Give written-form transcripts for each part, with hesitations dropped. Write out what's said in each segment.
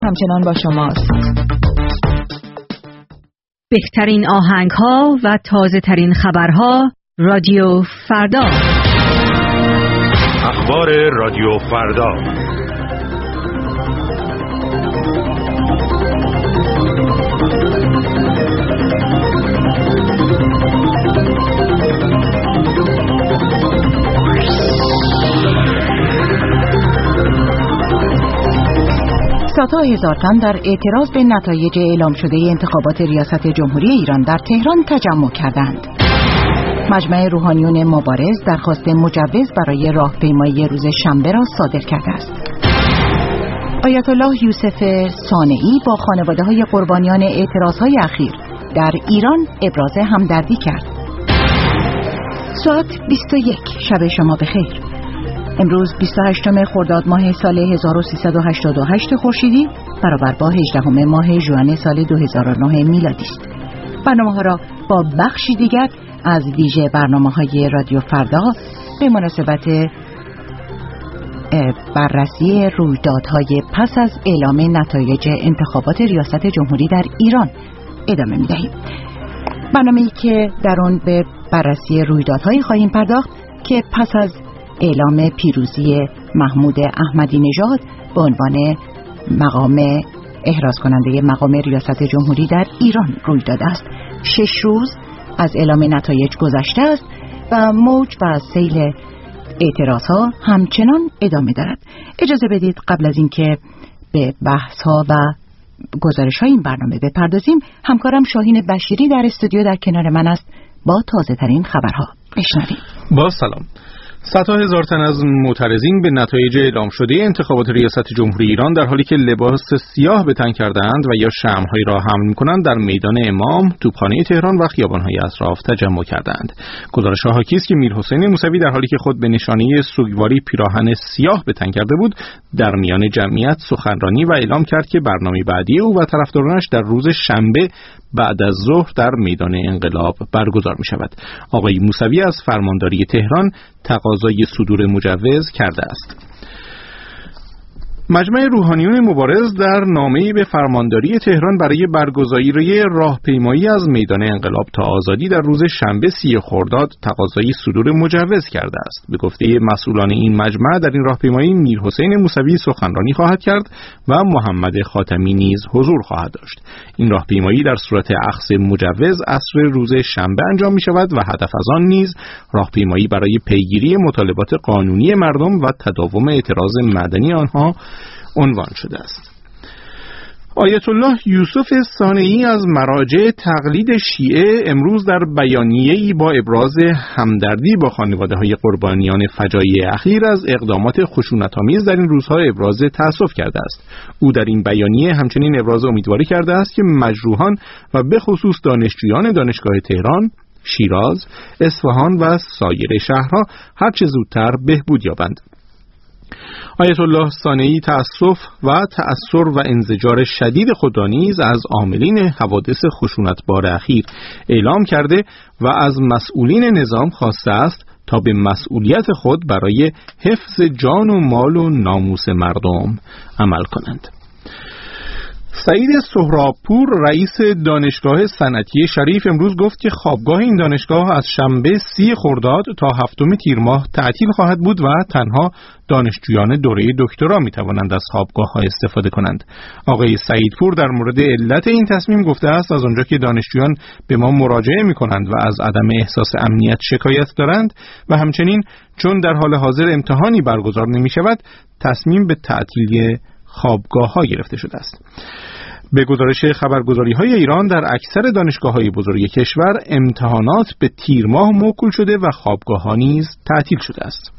همچنان با شماست. بهترین آهنگ‌ها و تازه‌ترین خبرها رادیو فردا. اخبار رادیو فردا. صدها هزار تن در اعتراض به نتایج اعلام شده انتخابات ریاست جمهوری ایران در تهران تجمع کردند. مجمع روحانیون مبارز درخواست مجوز برای راهپیمایی روز شنبه را صادر کرده است. آیت الله یوسف صانعی با خانواده‌های قربانیان اعتراضهای اخیر در ایران ابراز همدردی کرد. ساعت 21 شب شما بخیر. امروز 28 خرداد ماه سال 1388 خورشیدی برابر با 18 ماه ژوئن سال 2009 میلادی است. برنامه‌ها را با بخشی دیگر از ویژه برنامه‌های رادیو فردا به مناسبت بررسی رویدادهای پس از اعلام نتایج انتخابات ریاست جمهوری در ایران ادامه می‌دهیم. برنامه‌ای که در آن به بررسی رویدادهایی خواهیم پرداخت که پس از اعلام پیروزی محمود احمدی نژاد به عنوان احراز کننده مقام ریاست جمهوری در ایران روی داده است. 6 روز از اعلام نتایج گذشته است و موج و سیل اعتراضها همچنان ادامه دارد. اجازه بدید قبل از اینکه به بحث‌ها و گزارش‌های این برنامه بپردازیم، همکارم شاهین بشیری در استودیو در کنار من است با تازه‌ترین خبرها. بشنویم. با سلام. صدها هزار تن از معترضین به نتایج اعلام شده انتخابات ریاست جمهوری ایران در حالی که لباس سیاه به تن کرده‌اند و یا شمع‌هایی را حمل می‌کنند در میدان امام، توپخانه تهران و خیابان‌های اطراف تجمع کردند. گزارش‌ها حاکی است که میرحسین موسوی در حالی که خود به نشانه سوگواری پیراهن سیاه به تن کرده بود، در میان جمعیت سخنرانی و اعلام کرد که برنامه بعدی او و طرفدارانش در روز شنبه بعد از ظهر در میدان انقلاب برگزار می شود. آقای موسوی از فرمانداری تهران تقاضای صدور مجوز کرده است. مجمع روحانیون مبارز در نامه‌ای به فرمانداری تهران برای برگزاری راهپیمایی از میدان انقلاب تا آزادی در روز شنبه 30 خرداد تقاضای صدور مجوز کرده است. به گفته مسئولان این مجمع در این راهپیمایی میرحسین موسوی سخنرانی خواهد کرد و محمد خاتمی نیز حضور خواهد داشت. این راهپیمایی در صورت اخذ مجوز عصر روز شنبه انجام می شود و هدف از آن نیز راهپیمایی برای پیگیری مطالبات قانونی مردم و تداوم اعتراض مدنی آنها عنوان شده است. آیت الله یوسف صانعی از مراجع تقلید شیعه امروز در بیانیه‌ای با ابراز همدردی با خانواده‌های قربانیان فجایع اخیر از اقدامات خشونت‌آمیز در این روزها ابراز تأسف کرده است. او در این بیانیه همچنین ابراز امیدواری کرده است که مجروحان و به خصوص دانشجویان دانشگاه تهران، شیراز، اصفهان و سایر شهرها هرچه زودتر بهبود یابند. آیت الله صانعی تأسف و تأثر و انزجار شدید خود را نیز از عاملین حوادث خشونتبار اخیر اعلام کرده و از مسئولین نظام خواسته است تا به مسئولیت خود برای حفظ جان و مال و ناموس مردم عمل کنند. سعید سهرابپور رئیس دانشگاه صنعتی شریف امروز گفت که خوابگاه این دانشگاه از شنبه 30 خرداد تا 7 تیر ماه تعطیل خواهد بود و تنها دانشجویان دوره دکترا می توانند از خوابگاه‌ها استفاده کنند. آقای سعیدپور در مورد علت این تصمیم گفته است از آنجا که دانشجویان به ما مراجعه می کنند و از عدم احساس امنیت شکایت دارند و همچنین چون در حال حاضر امتحانی برگزار نمی شود تصمیم به تعطیلی خوابگاه‌ها گرفته شده است. به گزارش خبرگزاری‌های ایران در اکثر دانشگاه‌های بزرگ کشور امتحانات به تیر ماه موکول شده و خوابگاه‌ها نیز تعطیل شده است.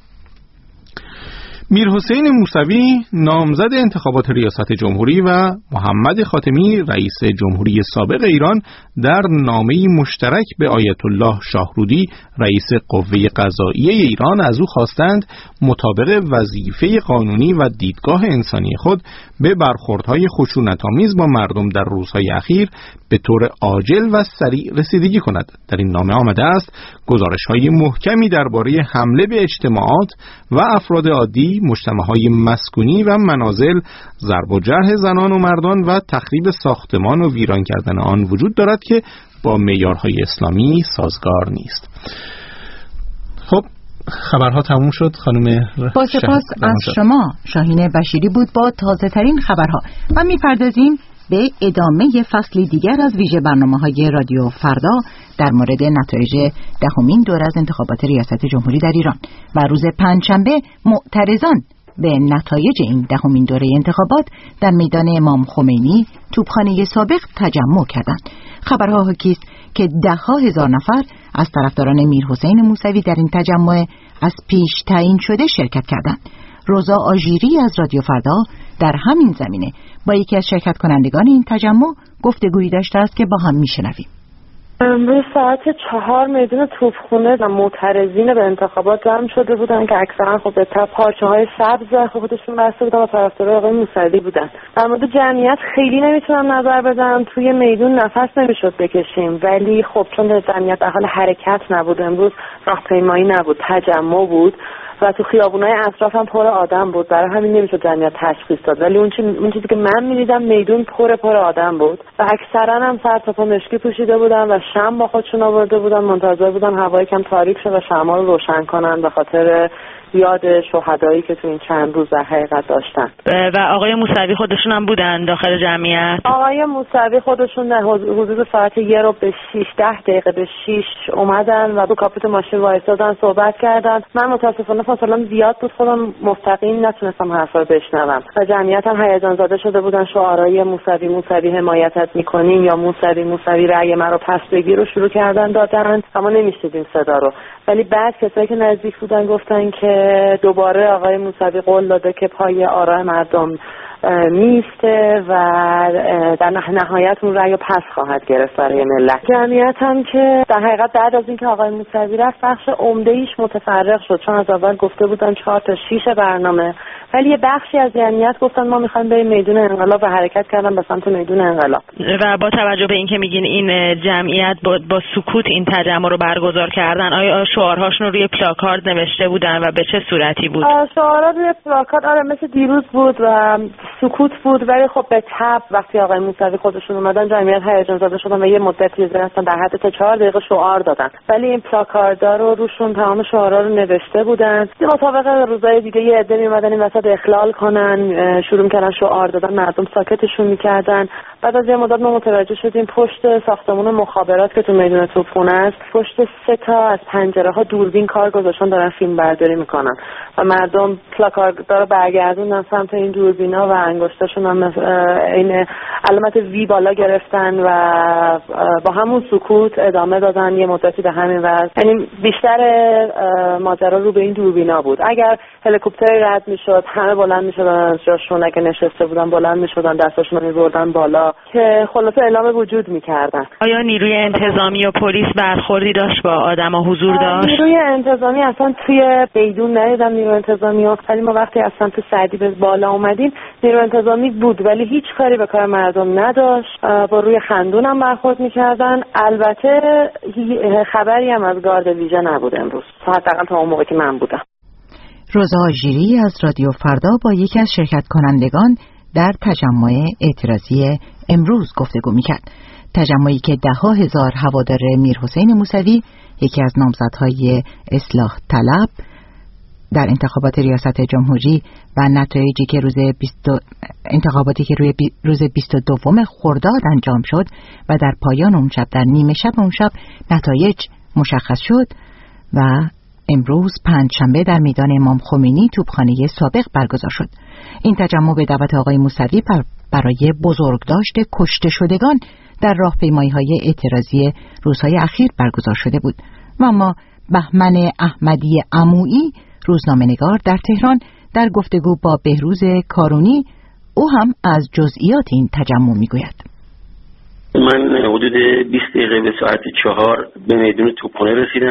میرحسین موسوی نامزد انتخابات ریاست جمهوری و محمد خاتمی رئیس جمهوری سابق ایران در نامه‌ای مشترک به آیت الله شاهرودی رئیس قوه قضاییه ایران از او خواستند مطابق وظیفه قانونی و دیدگاه انسانی خود به برخوردهای خشونت‌آمیز با مردم در روزهای اخیر به طور عاجل و سریع رسیدگی کند. در این نامه آمده است گزارش‌های محکمی درباره حمله به اجتماعات و افراد عادی، مجتمع‌های مسکونی و منازل، ضرب و جرح زنان و مردان و تخریب ساختمان و ویران کردن آن وجود دارد که با معیارهای اسلامی سازگار نیست. خب خبرها تموم شد. خانم با سپاس از شما شاهین بشیری بود با تازه ترین خبرها و میپردازیم به ادامه فصلی دیگر از ویژه برنامه‌های رادیو فردا در مورد نتایج دهمین دوره از انتخابات ریاست جمهوری در ایران و روز پنجشنبه معترضان به نتایج این دهمین دوره انتخابات در میدان امام خمینی توپخانه سابق تجمع کردند. خبرها حاکی است که ده‌ها هزار نفر از طرفداران میرحسین موسوی در این تجمع از پیش تعیین شده شرکت کردند. روزا آژیری از رادیو فردا در همین زمینه با یکی از شرکت کنندگان این تجمع گفتگویی داشته است که با هم میشنویم. امروز ساعت 4 میدون توپخانه و معترضین به انتخابات جمع شده بودن که اکثرا خب به پارچه‌های سبز خودشون بسته بودن و طرفدار آقای موسوی بودن. در مورد جمعیت خیلی نمیتونم نظر بدم، توی میدون نفس نمیشد بکشیم، ولی خب چون جمعیت در حال حرکت نبود، امروز راهپیمایی نبود، تجمع بود و تو خیابونای اطراف هم پر آدم بود، برای همین نمیشد جمعیت تشخیص داد. ولی اون چیزی که من می‌دیدم میدون پر آدم بود و اکثرا هم سر تا پا مشکی پوشیده بودن و شمع با خودشون آورده بودن، منتظر بودن هوای کم تاریک شه و شمع‌ها رو روشن کنن به خاطر یاد شهدایی که تو این چند روز در حقیقت داشتن. و آقای موسوی خودشون هم بودن داخل جمعیت؟ آقای موسوی خودشون در حدود ساعت 1:06 اومدن و تو کاپوت ماشین وایسادن، صحبت کردن. من متاسفانه فاصله‌ام زیاد بود، خودم مستقیم نتونستم حرفا رو بشنوم و جمعیت هم هیجان زده شده بودن، شعارهای موسوی حمایتت میکنیم یا موسوی رأی من رو پس بگیر رو شروع کردن دادن، اما نمیشنیدیم صدا رو. ولی بعد کسایی که نزدیک بودن گفتن که دوباره آقای موسوی قول داده که پای آراء مردم میسته و در نهایت اون رأی رو پس خواهد گرفت برای ملت. جمعیت هم که در حقیقت بعد از اینکه آقای موسوی رفت بخش عمده ایش متفرق شد، چون از اول گفته بودن 4 تا 6 برنامه، ولی یه بخشی از جمعیت گفتن ما میخوایم بریم میدون انقلاب و حرکت کردن به سمت میدون انقلاب. و با توجه به اینکه میگین این جمعیت با سکوت این تجمع رو برگزار کردن، آیا شعارهاشون رو روی پلاکارد نوشته بودن و به چه صورتی بود؟ شعارها روی پلاکارد آره مثل دیروز بود و سکوت بود، ولی خب به تبع وقتی آقای موسوی خودشون اومدن جمعیت هیجان زده شدن و یه مدتی هستن در حد تا 4 دقیقه شعار دادن، ولی این پلاکاردها رو روشون تمام شعارها رو نوشته بودن. مطابق روزهای دیگه یه عده میومدن این وسط اخلال کنن، شروع می‌کردن شعار دادن، مردم ساکتشون می‌کردن. بعد از یه مدت ما متوجه شدیم پشت ساختمان مخابرات که تو میدون توپخانه است، پشت 3 تا از پنجره‌ها دوربین کار گذاشتن دارن فیلم برداری میکنن و مردم پلاکاردها رو برگردوندن سمت این دوربینا و انگشتاشون هم این علامت وی بالا گرفتن و با همون سکوت ادامه دادن یه مدتی به همین وضع. یعنی بیشتر ماجرا رو به این دوربینا بود. اگر هلیکوپتری رد میشد همه بلند میشدن از جاشون، اگه نشسته بودن بلند میشدن دستاشون رو میبردن بالا که خلاصه اعلام وجود میکردن. آیا نیروی انتظامی و پلیس برخوردی داشت با آدما حضور داشت؟ نیروی انتظامی اصلا توی بیدون ندیدم نیروی انتظامی ها، ولی ما وقتی از سمت سعدی به بالا اومدیم نیروی انتظامی بود ولی هیچ کاری به کار مردم نداشت، با روی خندون هم برخورد میکردن. البته خبری هم از گارد ویژه نبود امروز، حداقل تا اون موقع که من بودم. روزا آژیری از رادیو فردا با یکی از شرکت کنندگان در تجمع اعتراضی امروز گفتگو میکرد. تجمعی که 10,000 هوادار میرحسین موسوی، یکی از نامزدهای اصلاح طلب در انتخابات ریاست جمهوری و نتایجی که انتخاباتی که روز 22 خرداد انجام شد و در پایان اون شب در نیمه شب اون شب نتایج مشخص شد و امروز پنجشنبه در میدان امام خمینی توپخانه سابق برگزار شد. این تجمع به دعوت آقای موسوی برای بزرگداشت کشته شدگان در راهپیمایی‌های اعتراضی روزهای اخیر برگزار شده بود. و اما بهمن احمدی عمویی روزنامه‌نگار در تهران در گفتگو با بهروز کارونی او هم از جزئیات این تجمع میگوید. من حدود 20 دقیقه به ساعت 4 به میدون توپخانه رسیدم.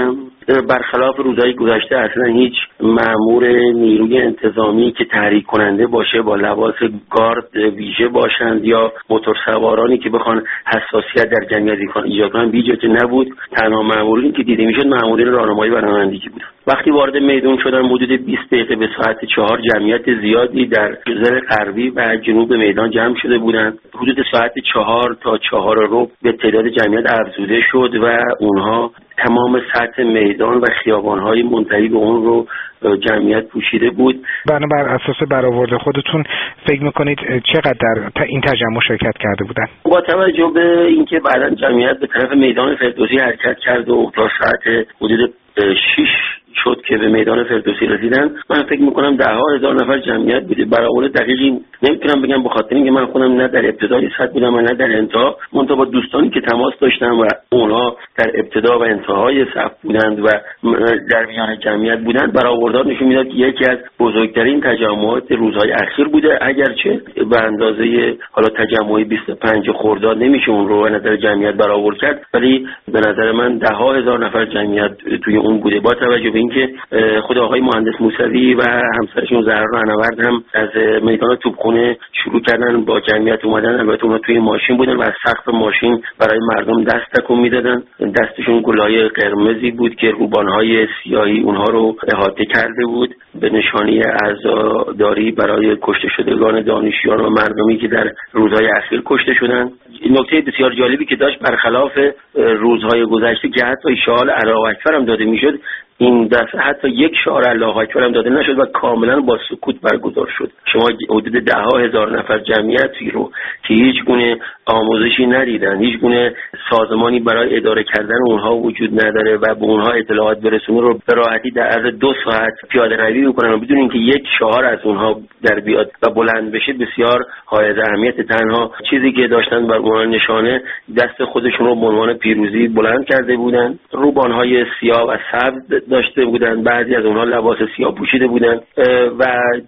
برخلاف روزهای گذشته اصلا هیچ مأمور نیروی انتظامی که تحریک کننده باشه با لباس گارد ویژه باشند یا موتورسوارانی که بخوان حساسیت در جمعیت ایجاد کنن بیجا که نبود. تنها مأمورینی که دیده میشد مأمورین راهنمایی و رانندگی بودن. وقتی وارد میدان شدن حدود 20 دقیقه به ساعت 4 جمعیت زیادی در جزر غربی و جنوب میدان جمع شده بودند. حدود ساعت 4 تا 4:15 به تعداد جمعیت افزوده شد و اونها تمام سطح میدان و خیابان‌های منتهی به اون رو جمعیت پوشیده بود. بر اساس برآورد خودتون فکر میکنید چقدر در این تجمع شرکت کرده بودن؟ با توجه به اینکه بعداً جمعیت به طرف میدان فردوسی حرکت کرد و تا ساعت حدود 6 شد که به میدان فردوسی رسیدن، من فکر میکنم 10,000 نفر جمعیت بوده. برآورد دقیقی نمیتونم بگم، به خاطر اینکه من خودم نه در ابتدای سطح بودم و نه در انتها، منتها با دوستانی که تماس داشتم و اونها در ابتدا و انتهای صف بودند و در میان جمعیت بودند، برآوردات نشون میداد که یکی از بزرگترین تجمعات روزهای اخیر بوده. اگرچه به اندازه حالا تجمع 25 خرداد نمیشه اون رو به نظر جمعیت برآورد کرد، ولی به نظر من 10,000 نفر جمعیت توی اون بوده. با توجه به اینکه خود آقای مهندس موسوی و همسرشون زهرا رهنورد هم از میدان توپخانه شروع کردن با جمعیت اومدن. البته اونها توی ماشین بودن و از سقف ماشین برای مردم دست تکون میدادن. دستشون گلهای قرمزی بود که روبانهای سیاهی اونها رو احاطه کرده بود به نشانی عزاداری برای کشته شدگان دانشجویان و مردمی که در روزهای اخیر کشته شدند. نکته بسیار جالبی که داشت، برخلاف روزهای گذشته که حتی شعار الله اکبر هم داده میشد، این دفعه حتی یک شعار الله اکبر هم داده نشد و کاملا با سکوت برگزار شد. شما حدود 10,000 نفر جمعیتی رو که هیچ گونه آموزشی ندیدن، هیچ گونه سازمانی برای اداره کردن اونها وجود نداره و به اونها اطلاعات برسونه رو به راحتی در عرض 2 ساعت پیاده روی میکنن و بدون اینکه یک شعار از اونها در بیاد و بلند بشه، بسیار حائز اهمیت. تنها چیزی که داشتن بر عنوان نشانه دست خودشون رو به عنوان پیروزی بلند کرده بودن. روبانهای سیاه و سبز داشته بودن، بعضی از اونها لباس سیاه پوشیده بودن و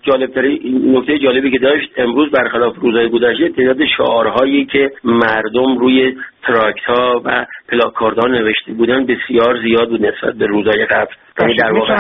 نکته جالبی که داشت، امروز برخلاف روزهای گذشته تعداد شعارهایی که مردم روی تراکت‌ها و پلاکاردها نوشته بودن بسیار زیاد بود نسبت به روزهای قبل. یعنی در واقع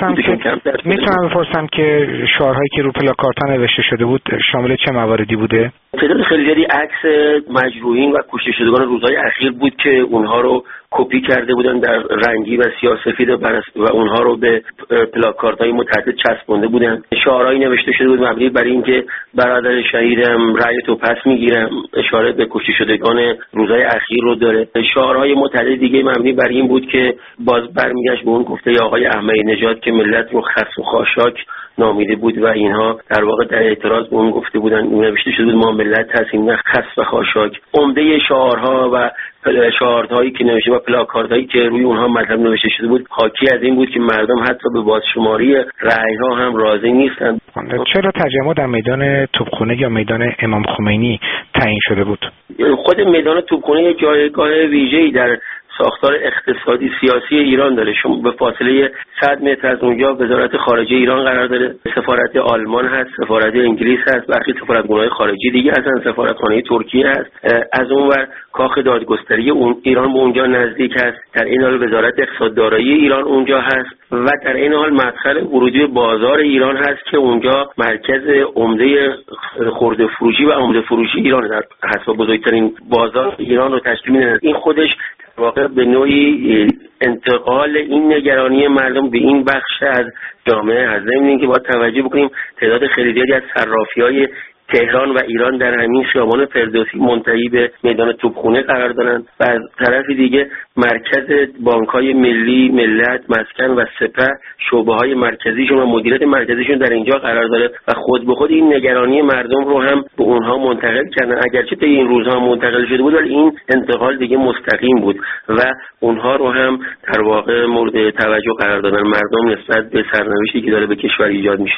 میتونم بپرسم که شعارهایی که رو پلاکاردها نوشته شده بود شامل چه مواردی بوده؟ تعداد خیلی زیادی عکس مجروحین و کشته شدگان روزهای اخیر بود که اونها رو کپی کرده بودن در رنگی و سیاه‌سفید و اونها رو به پلاکاردهای متعدد چسبونده بودن. شعارهایی نوشته شده بود مبنی بر اینکه برادر شهیدم رأی تو پس میگیرم، اشاره به کشته شدگان روزهای اخیر رو داره. شعارهای متعدد دیگه مبنی بر این بود که باز برمیگشت به اون گفته آقای احمدی نژاد که ملت رو خس و خاشاک نامیده بود و اینها در واقع در اعتراض به اون گفته بودن. نوشته شده بود ما ملت هستیم نه خس و خاشاک. عمده شعارها و شعارهایی که نوشته و پلاکاردهایی که روی اونها مطلب نوشته شده بود حاکی از این بود که مردم حتی به بازشماری رأی‌ها هم راضی نیستند. چرا تجمع در میدان توپخانه یا میدان امام خمینی تعیین شده بود؟ خود میدان توپخانه جایگاه ویژه‌ای در ساختار اقتصادی سیاسی ایران داره. شما به فاصله 100 متر از اونجا وزارت خارجه ایران قرار داره، سفارت آلمان هست، سفارت انگلیس هست، برخی سفارتخانه‌های خارجی دیگه هستن، سفارتخانه ترکیه هست. از اونور کاخ دادگستری ایران به اونجا نزدیک هست. در این حال وزارت اقتصاد دارایی ایران اونجا هست و در این حال مدخل ورودی به بازار ایران هست که اونجا مرکز عمده خرده فروشی و عمده فروشی ایران در حساب بزرگترین بازار ایران رو تشکیل میده. این خودش واقع به نوعی انتقال این نگرانی مردم به این بخش از جامعه هست. ضمن اینکه باید توجه بکنیم تعداد خیلی زیادی از صرافی‌های تهران و ایران در همین خیابان فردوسی منتهی به میدان توپخانه قرار دارند و از طرف دیگه مرکز بانک‌های ملی، ملت، مسکن و سپه شعبه‌های مرکزیشون و مدیریت مرکزیشون در اینجا قرار داره و خود به خود این نگرانی مردم رو هم به اونها منتقل کردن. اگرچه طی این روزها منتقل شده بود ولی این انتقال دیگه مستقیم بود و اونها رو هم در واقع مورد توجه قرار دادن مردم نسبت به سرنوشتی که داره به کشور ایجاد میشه.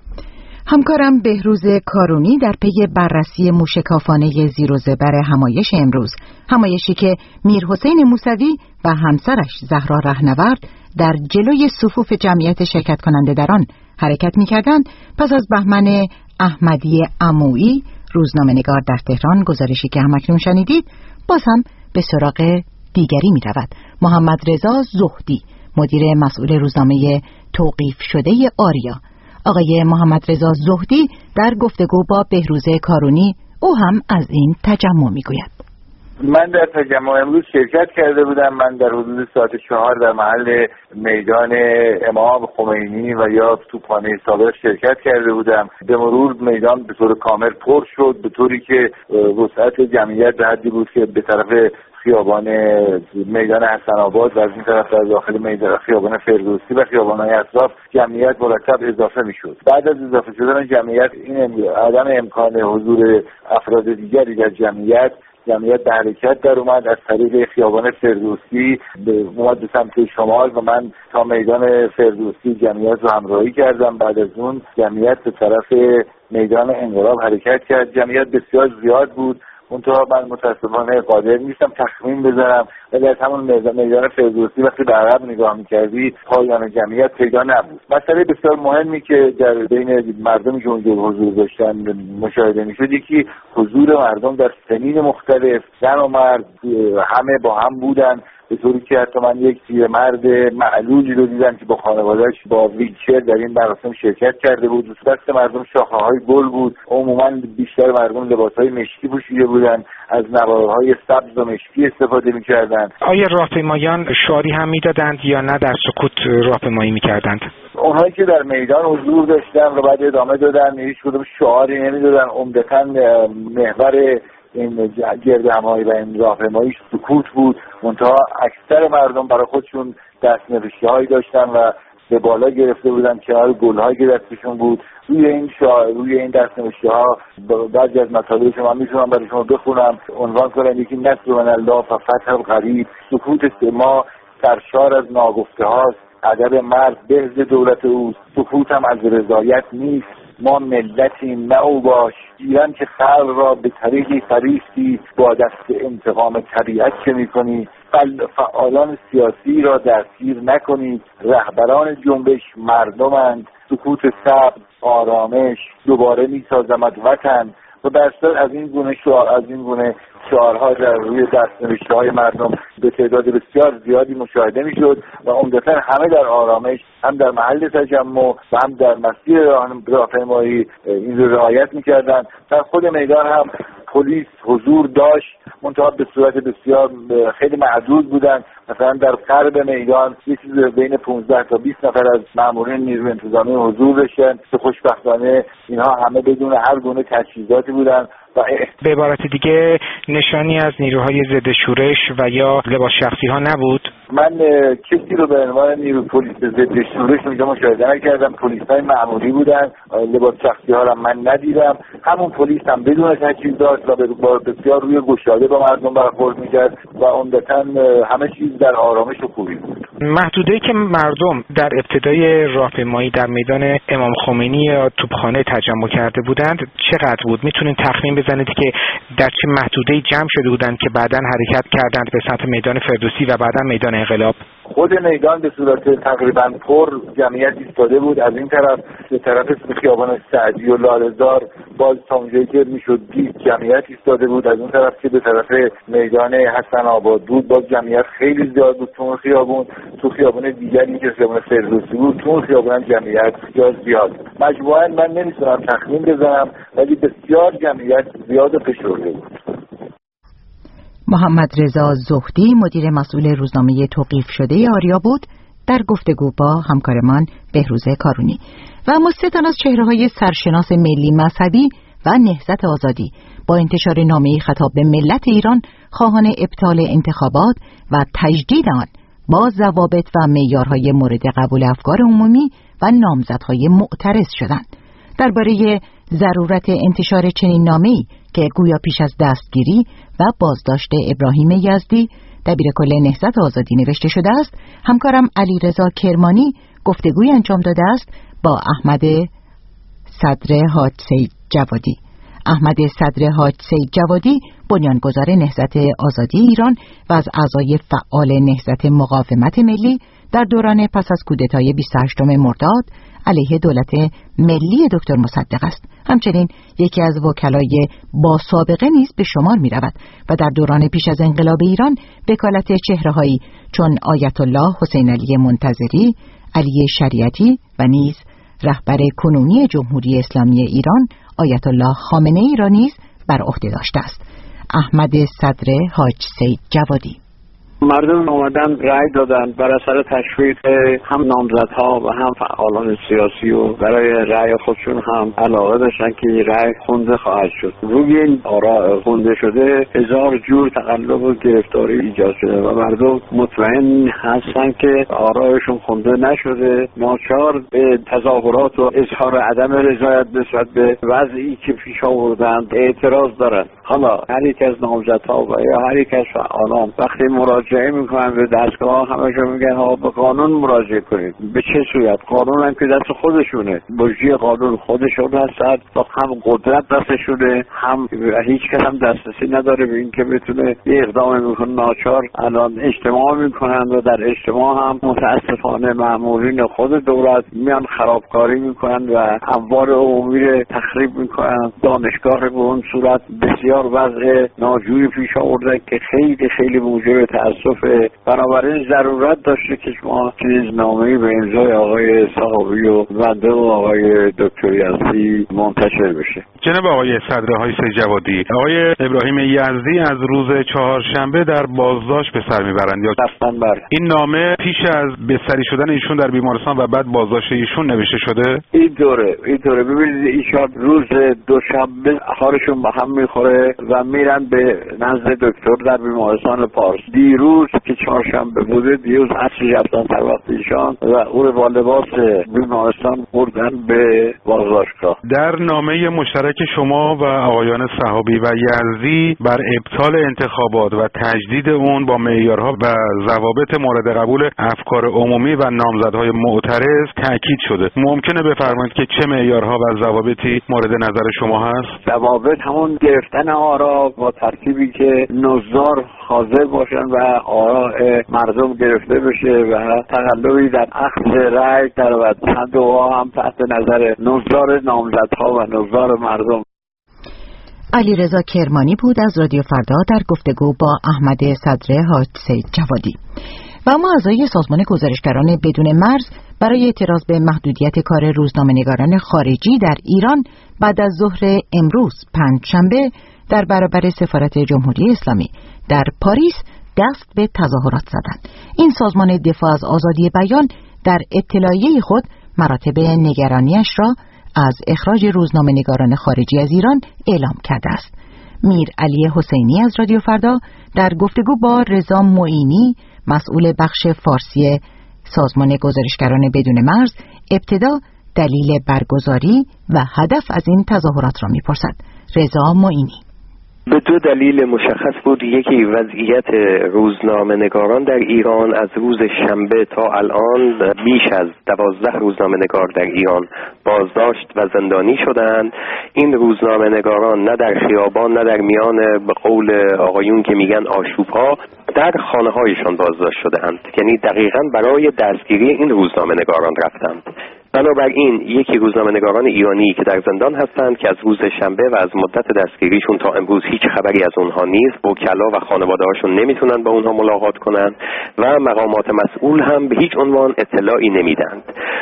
همکارم بهروز کارونی در پی بررسی موشکافانه زیر و زبر همایش امروز، همایشی که میرحسین موسوی و همسرش زهرا رهنورد در جلوی صفوف جمعیت شرکت کننده در آن حرکت می‌کردند، پس از بهمن احمدی عمویی روزنامه‌نگار در تهران، گزارشی که همکنون شنیدید، باز هم به سراغ دیگری می‌رود. محمد رضا زهدی مدیر مسئول روزنامه توقیف شده آریا. آقای محمد رضا زهدی در گفتگو با بهروز کارونی او هم از این تجمع میگوید. من در تجمع امروز شرکت کرده بودم. من در حدود ساعت 4 در محل میدان امام خمینی و یا توپخانه سابق شرکت کرده بودم. به مرور میدان به طور کامل پر شد، به طوری که وسعت جمعیت به حدی بود که به طرف خیابان میدان حسن آباد و از این طرف در داخل میدان خیابان فردوسی و خیابان‌های اطراف جمعیت مرتب اضافه می‌شد. بعد از اضافه شدن جمعیت این عدم امکان حضور افراد دیگری در جمعیت به حرکت در اومد. از طریق خیابان فردوسی اومد به سمت شمال و من تا میدان فردوسی جمعیت رو همراهی کردم. بعد از اون جمعیت به طرف میدان انقلاب حرکت کرد. جمعیت بسیار زیاد بود. منتها من متاسفانه قادر نیستم تخمین بزنم، ولی از همون میدان فردوسی وقتی به عقب نگاه می‌کردی پایان جمعیت پیدا نبود. مسئله بسیار مهمی که در بین مردمی که اونجا حضور داشتن مشاهده می‌شد یکی حضور مردم در سنین مختلف، زن و مرد همه با هم بودن، به طوری که حتی من یک پیرمرد معلولی رو دیدم که با خانواده‌اش با ویلچر در این مراسم شرکت کرده بود. دست مردم شاخه‌های گل بود. عموماً بیشتر مردم لباس‌های مشکی پوشیده بودن، از نوارهای سبز و مشکی استفاده می‌کردند. آیا راهپیمایان شعاری هم می‌دادند یا نه در سکوت راهپیمایی می‌کردند؟ اونهایی که در میدان حضور داشتن و بعد ادامه دادن هیچ کدوم شعاری نمی‌دادن. عمدتاً محور این گردهمایی و این راهپیمایی سکوت بود. منتها اکثر مردم برای خودشون دست‌نوشته‌هایی داشتن و به بالا گرفته بودن کنار گل‌هایی که دستشون بود. روی این دست‌نوشته‌ها بعضی از مطالبش من میتونم برای شما بخونم. عنوان کردن یکی نصر من الله و فتح القریب، سکوت ما سرشار از ناگفته هاست، ادب مرد بهز دولت اوست، سکوت هم از رضایت نیست، ما ملتیم نه او باش، ایران که خلق را به طریقی فریفتی با دست انتقام طبیعت چه میکنی، فعالان سیاسی را دستگیر نکنید، رهبران جنبش مردمند، سکوت صبر آرامش، دوباره میسازمت وطن و درصد از این گونه شعارها در روی دست‌نوشته‌های مردم به تعداد بسیار زیادی مشاهده می‌شد و عمدتاً همه در آرامش، هم در محل تجمع و هم در مسیر راهپیمایی این رو رعایت می‌کردند. در خود میدان هم پلیس حضور داشت، منتها به صورت بسیار خیلی معدود بودند. مثلا در غرب میدان یه چیز بین 15 تا 20 نفر از مامورین نیروی انتظامی حضور داشتن که خوشبختانه اینها همه بدون هر گونه تجهیزاتی بودند. به عبارت دیگه نشانی از نیروهای ضد شورش و یا لباس شخصی ها نبود؟ من کسی رو به عنوان نیروی پلیس ضد شورش اونجا مشاهده نکردم. پلیس‌های معمولی بودن، لباس شخصی ها رو من ندیدم. همون پلیس هم بدون تجهیزات و بسیار روی گشاده با مردم برخورد می‌کرد و عمدتاً همه چیز در آرامش و خوبی بود. محدوده‌ای که مردم در ابتدای راهپیمایی در میدان امام خمینی یا توپخانه تجمع کرده بودند چقدر بود؟ میتونید تخمین بزنید که در چه محدوده‌ای جمع شده بودند که بعداً حرکت کردند به سمت میدان فردوسی و بعداً میدان انقلاب؟ خود میدان به صورت تقریباً پر جمعیت ایستاده بود. از این طرف به طرف خیابان سعدی و لاله‌زار باز تا اونجایی که میشد دید جمعیت ایستاده بود. از اون طرف که به طرف میدان حسن آباد بود باز جمعیت خیلی زیاد بود. تو خیابون، تو خیابان دیگری که خیابان فردوسی بود، تو خیابان جمعیت زیاد. مجموعاً من نمیتونم تخمین بزنم ولی بسیار جمعیت زیاد و فشرده بود. محمد رضا زهدی مدیر مسئول روزنامه توقیف شده آریا بود در گفتگو با همکارمان بهروز کارونی. و اما 3 تن از چهره‌های سرشناس ملی مذهبی و نهضت آزادی با انتشار نامه‌ای خطاب به ملت ایران خواهان ابطال انتخابات و تجدید آن با ضوابط و معیارهای مورد قبول افکار عمومی و نامزدهای معترض شدند. درباره ضرورت انتشار چنین نامه‌ای که گویا پیش از دستگیری و بازداشت ابراهیم یزدی دبیرکل نهضت آزادی نوشته شده است، همکارم علیرضا کرمانی گفتگوی انجام داده است با احمد صدر حاج سید جوادی. احمد صدر حاج سید جوادی بنیانگذار نهضت آزادی ایران و از اعضای فعال نهضت مقاومت ملی در دوران پس از کودتای 28 مرداد علیه دولت ملی دکتر مصدق است. همچنین یکی از وکلای با سابقه نیز به شمار می رود و در دوران پیش از انقلاب ایران وکالت چهره‌هایی چون آیت الله حسین علی منتظری، علی شریعتی و نیز رهبر کنونی جمهوری اسلامی ایران آیت الله خامنه ای را نیز بر عهده داشته است. احمد صدر حاج سید جوادی: مردم اومدن رأی دادن بر اثر تشویق هم نامزدها و هم فعالان سیاسی و برای رأی خودشون هم علاقه داشتن که رأی خونده خواهد شد. روی این آراء خونده شده هزار جور تقلب و گرفتاری ایجاد شده و مردم مطمئن هستن که آرایشون خونده نشده، ناچار به تظاهرات و اظهار عدم رضایت نسبت به وضعی که پیش آوردن اعتراض دارن. حالا هر یک از نامزدها و یا هر یک از فعالان وقتی مراجعه میکنن به دستگاه همشون میگن ها به قانون مراجعه کنید. به چه صورت؟ قانون هم که دست خودشونه، بجی قانون خودشون هستن و هم قدرت دستشونه، هم هیچ کس هم دسترسی نداره به این که بتونه یه اقدام میکنه. ناچار الان اجتماع میکنن و در اجتماع هم متاسفانه مامورین خود دولت میان خرابکاری میکنن و اموال عمومی رو تخریب میکنن. دانشگاه به اون صورت بسیار وضع ناجوری پیش آورده که خیلی خیلی موجب تأسفه. بنابراین ضرورت داشته که شما چیزنامه‌ای به امضای آقای صحابی و بنده و آقای دکتر یزدی منتشر بشه. جناب آقای صدر حاج سید جوادی، آقای ابراهیم یزدی از روز چهارشنبه در بازداشت به سر میبرند یا رفتن بر این نامه پیش از بستری شدن ایشون در بیمارستان و بعد بازداشت ایشون نوشته شده؟ این دوره ببینید ایشان روز دوشنبه حالشون به هم میخوره و میرن به نزد دکتر در بیمارستان پارس. دیروز که چهارشنبه بوده، دیروز عصر رفتن در وقت ایشان و او رو با لباس بیمارستان بردن به بازداشتگاه. در نامه مشترک شما و آقایان صحابی و یزدی بر ابطال انتخابات و تجدید اون با معیارها و ضوابط مورد قبول افکار عمومی و نامزدهای معترض تاکید شده. ممکنه بفرمایید که چه معیارها و ضوابطی مورد نظر شما هست؟ ضوابط همون گرفتن آرا با ترتیبی که نظار حاضر باشن و آراء مردم گرفته بشه و تقلبی در اخذ رأی در صندوق‌ها هم تحت نظر نظار نامزدها و نظار مردم. علیرضا کرمانی بود از رادیو فردا در گفتگو با احمد صدر حاج سید جوادی. و اما اعضای سازمان گزارشگران بدون مرز برای اعتراض به محدودیت کار روزنامه‌نگاران خارجی در ایران بعد از ظهر امروز پنجشنبه در برابر سفارت جمهوری اسلامی در پاریس دست به تظاهرات زدند. این سازمان دفاع از آزادی بیان در اطلاعیه خود مراتب نگرانیش را از اخراج روزنامه‌نگاران خارجی از ایران اعلام کرده است. میر علی حسینی از رادیو فردا در گفتگو با رضا معینی مسئول بخش فارسی سازمان گزارشگران بدون مرز ابتدا دلیل برگزاری و هدف از این تظاهرات را می‌پرسد. رضا معینی: به دو دلیل مشخص بود. یکی وضعیت روزنامه‌نگاران در ایران. از روز شنبه تا الان بیش از 12 روزنامه‌نگار در ایران بازداشت و زندانی شدند. این روزنامه‌نگاران نه در خیابان نه در میان به قول آقایون که میگن آشوب‌ها در خانه‌هایشان بازداشت شدند. یعنی دقیقاً برای دستگیری این روزنامه‌نگاران رفتند. بنابراین یکی روزنامه‌نگاران ایرانی که در زندان هستند که از روز شنبه و از مدت دستگیریشون تا امروز هیچ خبری از اونها نیست. وکلا و خانواده‌هاشون نمیتونن با اونها ملاقات کنن و مقامات مسئول هم به هیچ عنوان اطلاعی نمیدن.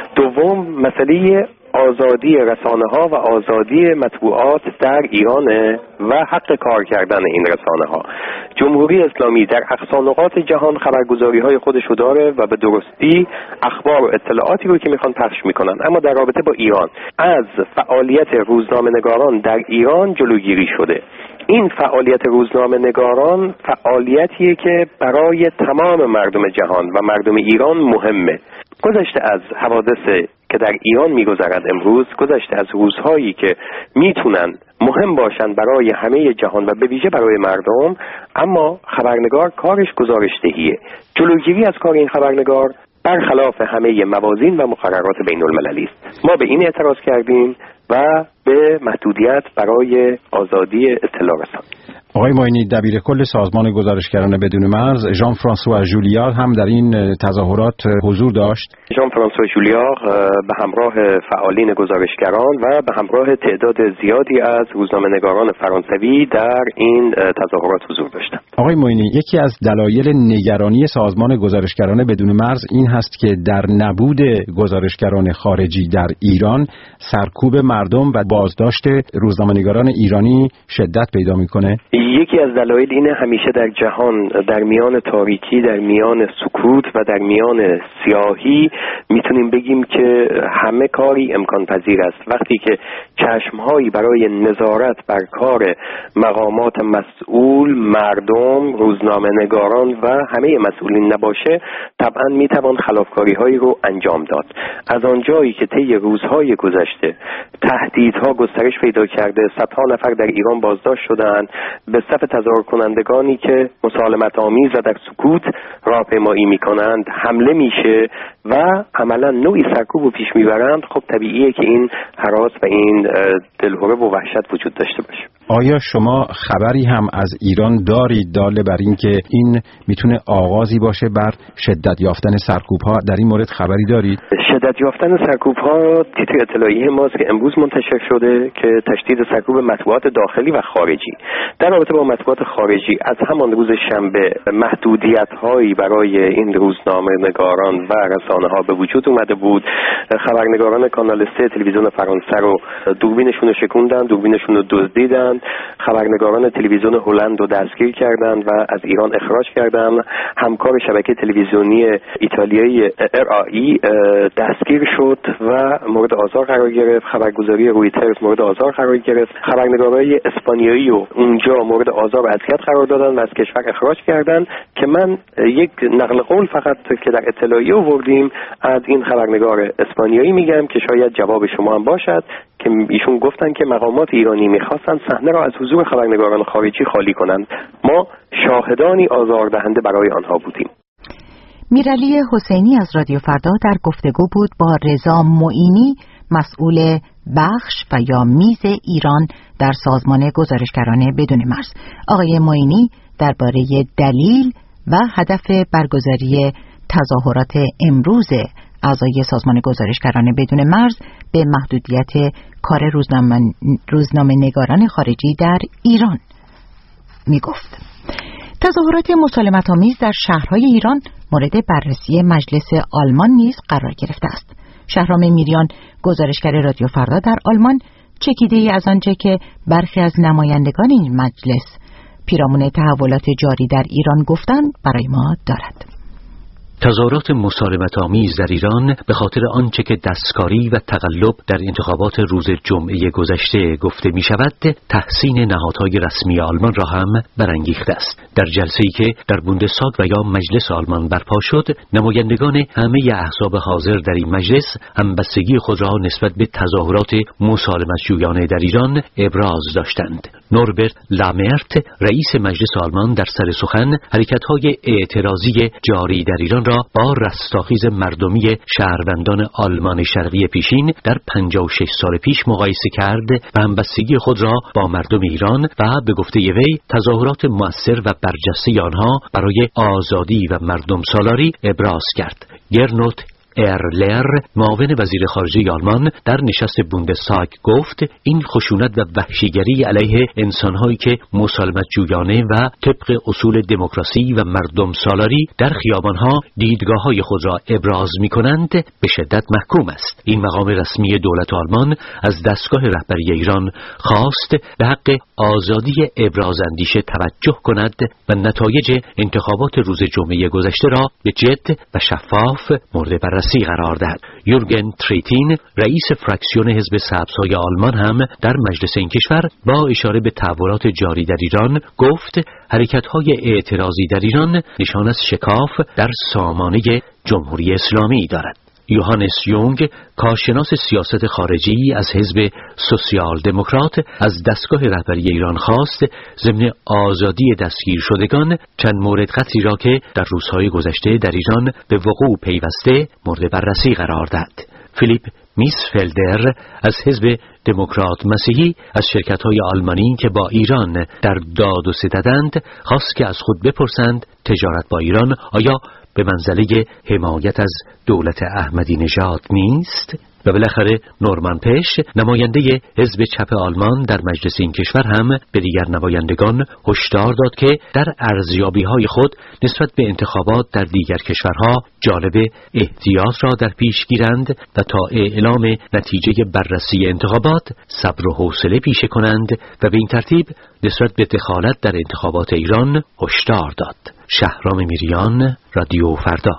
دوم مسئله آزادی رسانه‌ها و آزادی مطبوعات در ایران و حق کار کردن این رسانه‌ها. جمهوری اسلامی در اقصا نقاط جهان خبرگزاری‌های خودش رو داره و به درستی اخبار و اطلاعاتی رو که میخوان پخش میکنن، اما در رابطه با ایران از فعالیت روزنامه‌نگاران در ایران جلوگیری شده. این فعالیت روزنامه‌نگاران فعالیتیه که برای تمام مردم جهان و مردم ایران مهمه. گذشته از حوادث که در ایران میگذرد امروز، گذشته از روزهایی که میتونن مهم باشن برای همه جهان و به ویژه برای مردم، اما خبرنگار کارش گزارش‌دهیه. جلوگیری از کار این خبرنگار برخلاف همه موازین و مقررات بین المللی است. ما به این اعتراض کردیم و به محدودیت برای آزادی اطلاع رسانی. آقای معینی، دبیر کل سازمان گزارشگران بدون مرز ژان فرانسوا ژولیار هم در این تظاهرات حضور داشت. ژان فرانسوا ژولیار به همراه فعالین گزارشگران و به همراه تعداد زیادی از روزنامه‌نگاران فرانسوی در این تظاهرات حضور داشتند. آقای معینی، یکی از دلایل نگرانی سازمان گزارشگران بدون مرز این هست که در نبود گزارشگران خارجی در ایران سرکوب مردم و بازداشت روزنامه‌نگاران ایرانی شدت پیدا میکنه. یکی از دلایل اینه همیشه در جهان در میان تاریکی، در میان سکوت و در میان سیاهی میتونیم بگیم که همه کاری امکان پذیر است. وقتی که چشمهایی برای نظارت بر کار مقامات مسئول، مردم، روزنامه‌نگاران و همه مسئولین نباشه، طبعا میتوان خلافکاری‌هایی رو انجام داد. از آنجایی که طی روزهای گذشته تهدیدها گسترش پیدا کرده، صدها نفر در ایران بازداشت شدند، به صف تظاهر کنندگانی که مسالمت آمیز و در سکوت راهپیمایی میکنند حمله میشه و عملا نوعی سرکوب رو پیش میبرند، خب طبیعیه که این هراس و این دلهره و وحشت وجود داشته باشه. آیا شما خبری هم از ایران دارید داله بر این که این میتونه آغازی باشه بر شدت یافتن سرکوب‌ها؟ در این مورد خبری دارید؟ شدت یافتن سرکوب‌ها تیتر اطلاعیه ماست که امروز منتشر شده که تشدید سرکوب مطبوعات داخلی و خارجی. در رابطه با مطبوعات خارجی از همان روز شنبه محدودیت‌هایی برای این روزنامه‌نگاران و رسانه‌ها به وجود اومده بود. خبرنگاران کانال 3 تلویزیون فرانسه رو دوربینشون رو شکوندن، دوربینشون رو دزدیدن. خبرنگاران تلویزیون هلند رو دستگیر کردند و از ایران اخراج کردند. همکار شبکه تلویزیونی ایتالیایی RAI دستگیر شد و مورد آزار قرار گرفت. خبرگزاری رویترز مورد آزار قرار گرفت. خبرنگارای اسپانیایی رو اونجا مورد آزار و اذیت قرار دادن و از کشور اخراج کردند که من یک نقل قول فقط که در اطلاعیه آوردیم از این خبرنگار اسپانیایی میگم که شاید جواب شما هم باشد که ایشون گفتن که مقامات ایرانی میخواستن صحنه را از حضور خبرنگاران خارجی خالی کنند. ما شاهدانی آزاردهنده برای آنها بودیم. میرعلی حسینی از رادیو فردا در گفتگو بود با رضا معینی، مسئول بخش و یا میز ایران در سازمان گزارشگران بدون مرز. آقای معینی درباره دلیل و هدف برگزاری تظاهرات امروز اعضای سازمان گزارشگران بدون مرز به محدودیت کار روزنامه‌نگاران خارجی در ایران می گفت. تظاهرات مسالمت‌آمیز در شهرهای ایران مورد بررسی مجلس آلمان نیز قرار گرفته است. شهرام میریان، گزارشگر رادیو فردا در آلمان، چکیده‌ای از آنچه که برخی از نمایندگان این مجلس پیرامون تحولات جاری در ایران گفتند برای ما دارد. تظاهرات مسالمت‌آمیز در ایران به خاطر آنچه که دستکاری و تقلب در انتخابات روز جمعه گذشته گفته می شود تحسین نهادهای رسمی آلمان را هم برانگیخته است. در جلسه‌ای که در بوندستاگ و یا مجلس آلمان برپا شد، نمایندگان همه احزاب حاضر در این مجلس همبستگی خود را نسبت به تظاهرات مسالمت‌جویانه در ایران ابراز داشتند. نوربرت لامرت، رئیس مجلس آلمان، در سر سخن حرکت‌های اعتراضی جاری در ایران را با رستاخیز مردمی شهروندان آلمان شرقی پیشین در 56 سال پیش مقایسه کرد و همبستگی خود را با مردم ایران و به گفته وی تظاهرات مؤثر و برجسته آنها برای آزادی و مردم سالاری ابراز کرد. گرنوت ارلر، معاون وزیر خارجه آلمان، در نشست بوندستاگ گفت این خشونت و وحشیگری علیه انسانهایی که مسالمت جویانه و طبق اصول دموکراسی و مردم سالاری در خیابانها دیدگاه‌های خود را ابراز می‌کنند به شدت محکوم است. این مقام رسمی دولت آلمان از دستگاه رهبری ایران خواست به حق آزادی ابراز اندیشه توجه کند و نتایج انتخابات روز جمعه گذشته را به جد و شفاف مورد بررسی قرار دهد. یورگن تریتین، رئیس فراکسیون حزب سبزهای آلمان، هم در مجلس این کشور با اشاره به تحولات جاری در ایران گفت حرکت‌های اعتراضی در ایران نشان از شکاف در سامانه جمهوری اسلامی دارد. یوهانس یونگ، کارشناس سیاست خارجی از حزب سوسیال دموکرات، از دستگاه رهبری ایران خواست ضمن آزادی دستگیر شدگان چند مورد قطعی را که در روزهای گذشته در ایران به وقوع پیوسته مورد بررسی قرار داد. فیلیپ میسفلدر از حزب دموکرات مسیحی از شرکت‌های آلمانی که با ایران در داد و ستدند خواست که از خود بپرسند تجارت با ایران آیا به منزله حمایت از دولت احمدی نژاد نیست؟ و بالاخره نورمن پش نماینده حزب چپ آلمان در مجلس این کشور هم به دیگر نمایندگان هشدار داد که در ارزیابی‌های خود نسبت به انتخابات در دیگر کشورها جانب احتیاط را در پیش گیرند و تا اعلام نتیجه بررسی انتخابات صبر و حوصله پیشه کنند و به این ترتیب نسبت به دخالت در انتخابات ایران هشدار داد. شهرام میریان، رادیو فردا.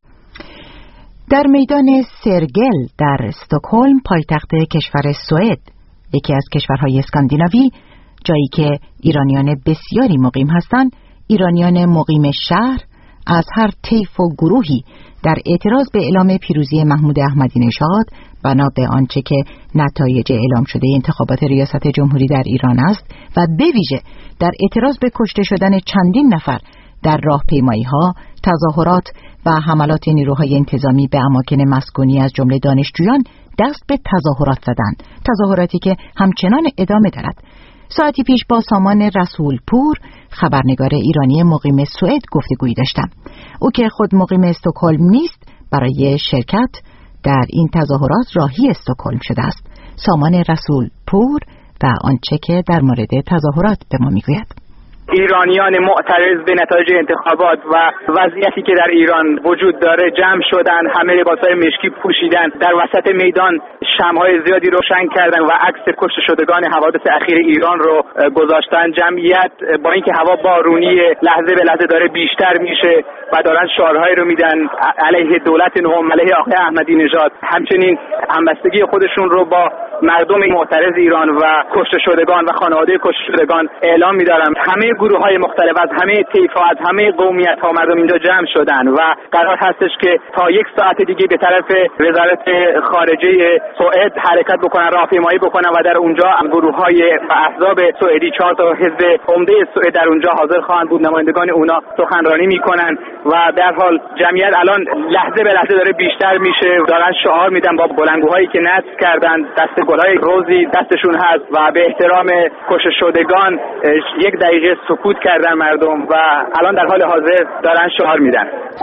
در میدان سرگل در استکهلم پایتخت کشور سوئد، یکی از کشورهای اسکاندیناوی، جایی که ایرانیان بسیاری مقیم هستند، ایرانیان مقیم شهر از هر طیف و گروهی در اعتراض به اعلام پیروزی محمود احمدی نژاد بنا به آنچه که نتایج اعلام شده انتخابات ریاست جمهوری در ایران است و به ویژه در اعتراض به کشته شدن چندین نفر در راهپیمایی‌ها، تظاهرات و حملات نیروهای انتظامی به اماکن مسکونی از جمله دانشجویان دست به تظاهرات زدند، تظاهراتی که همچنان ادامه دارد. ساعتی پیش با سامان رسول پور، خبرنگار ایرانی مقیم سوئد، گفتگویی داشتم. او که خود مقیم استکهلم نیست، برای شرکت در این تظاهرات راهی استکهلم شده است. سامان رسول پور و آنچه که در مورد تظاهرات به ما میگوید. ایرانیان معترض به نتایج انتخابات و وضعیتی که در ایران وجود داره جمع شدن، همه لباسهای مشکی پوشیدن، در وسط میدان شمع‌های زیادی روشن کردن و عکس کشته شدگان حوادث اخیر ایران رو گذاشتن. جمعیت با اینکه هوا بارونی لحظه به لحظه داره بیشتر میشه و دارن شعارهایی رو میدن علیه دولت نهم، علیه آقای احمدی نژاد، همچنین همبستگی خودشون رو با مردم معترض ایران و کشته شدگان و خانواده کشته شدگان اعلام می‌دارم. همه گروه‌های مختلف از همه طیف‌ها، از همه قومیت‌ها مردم اینجا جمع شدن و قرار هستش که تا 1 ساعت دیگه به طرف وزارت خارجه سوئد حرکت بکنن، راهپیمایی بکنن و در اونجا گروه‌های و احزاب سوئدی 4 تا حزب عمده سوئد در اونجا حاضر خواهند بود. نمایندگان اونا سخنرانی می‌کنن و در حال جمعیت الان لحظه به لحظه داره بیشتر میشه، دارن شعار میدن با بلندگوهایی که نصب کردن، دست گل‌های روزی دستشون هست و به احترام کشته شدگان 1 دقیقه سکوت کردن مردم و الان در حال حاضر دارن شعار میدن.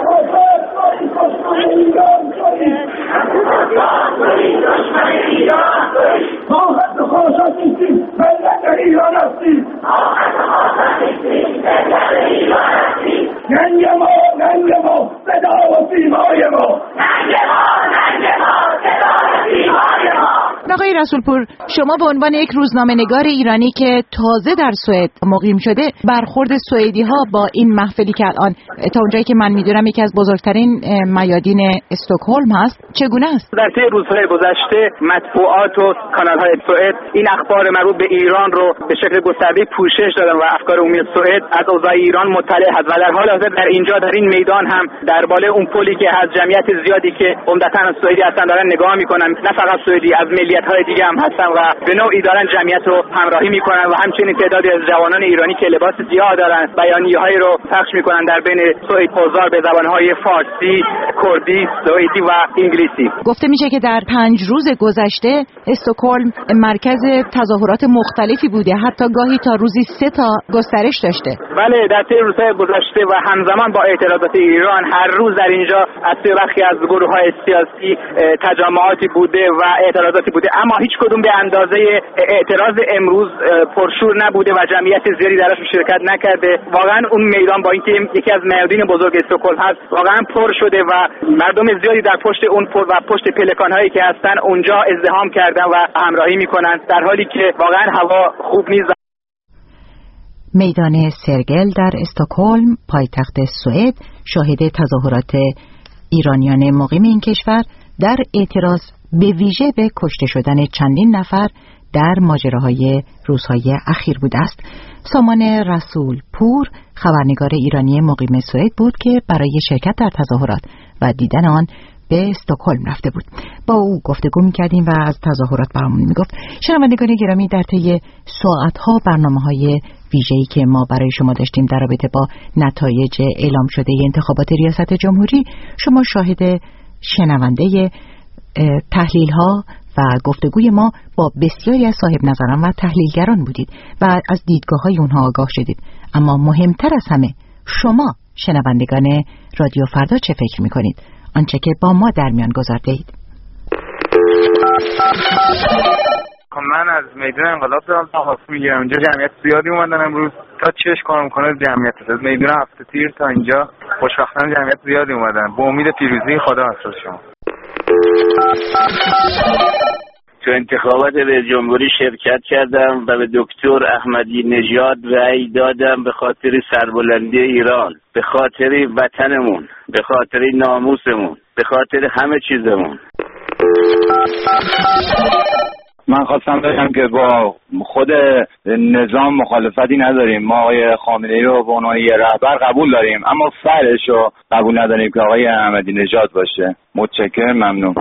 آقای رسولپور، شما به عنوان یک روزنامه‌نگار ایرانی که تازه در سوئد مقیم شده، برخورد سوئدی‌ها با این محفلی که الان تا اونجایی که من میدونم یکی از بزرگترین میادین استکهلم هست چگونه است؟ در طی روزهای گذشته مطبوعات و کانال‌های سوئد این اخبار مربوط به ایران رو به شکل گسترده پوشش دادن و افکار عمومی سوئد از اوضاع ایران مطلع هست و در حال حاضر در اینجا در این میدان هم در بالای اون پلی که از جمعیت زیادی که عمدتاً سوئدی هستن دارن نگاه میکنن، نه فقط سوئدی، از ملیت‌های دیگه هم هستن و به نوعی دارن جمعیت رو همراهی میکنن و همچنین تعدادی از جوانان ایرانی که لباس سیاه دارن بیانیه‌هایی رو پخش میکنن در بین سوئد حضار به زبان‌های فارسی، کردی، سوئدی و انگلیسی. گفته میشه که در 5 روز گذشته استکهلم مرکز تظاهرات مختلفی بوده، حتی گاهی تا روزی 3 تا گسترش داشته. بله، در طی روزهای گذشته و همزمان با اعتراضات ایران هر روز در اینجا از برخی از گروه‌های سیاسی تجمعاتی بوده و اعتراضاتی بوده، اما هیچ کدوم به اندازه اعتراض امروز پرشور نبوده و جمعیت زیادی درش شرکت نکرده. واقعا اون میدان با اینکه یکی از میادین بزرگ استکهلم هست واقعا پر شده و مردم زیادی در پشت اون پر و پشت پلکان‌هایی که هستن اونجا ازدحام کردن و همراهی میکنن، در حالی که واقعا هوا خوب نیست. میدان سرگل در استکهلم پایتخت سوئد شاهد تظاهرات ایرانیان مقیم این کشور در اعتراض به ویژه به کشته شدن چندین نفر در ماجراهای روزهای اخیر بوده است. سامان رسول پور خبرنگار ایرانی مقیم سوئد بود که برای شرکت در تظاهرات و دیدن آن به استکهلم رفته بود. با او گفتگو می‌کردیم و از تظاهرات برامون میگفت. شنوندگان گرامی، در طی ساعت‌ها برنامه‌های ویژه‌ای که ما برای شما داشتیم در رابطه با نتایج اعلام شده انتخابات ریاست جمهوری، شما شاهد شنونده تحلیل ها و گفتگوی ما با بسیاری از صاحب نظران و تحلیلگران بودید و از دیدگاه های اونها آگاه شدید. اما مهمتر از همه شما شنوندگان رادیو فردا چه فکر میکنید؟ آنچه که با ما در میان گذارده اید. من از میدان انقلاب دارم تماس میگیرم. اینجا جمعیت زیادی اومدن امروز تا چش کار میکنه جمعیت از میدان هفته تیر تا اینجا خوشبختانه جمعیت زیادی اومدن. به امید پیروزی خدا حافظ شما. تو انتخابات رئیس جمهوری شرکت کردم و به دکتر احمدی نژاد رأی دادم به خاطر سربلندی ایران، به خاطر وطنمون، به خاطر ناموسمون، به خاطر همه چیزمون. من خواستم بگم که با خود نظام مخالفتی نداریم. ما آقای خامنه‌ای رو به عنوان یه رهبر قبول داریم، اما فرعش رو قبول نداریم که آقای احمدی نژاد باشه. متشکرم، ممنون.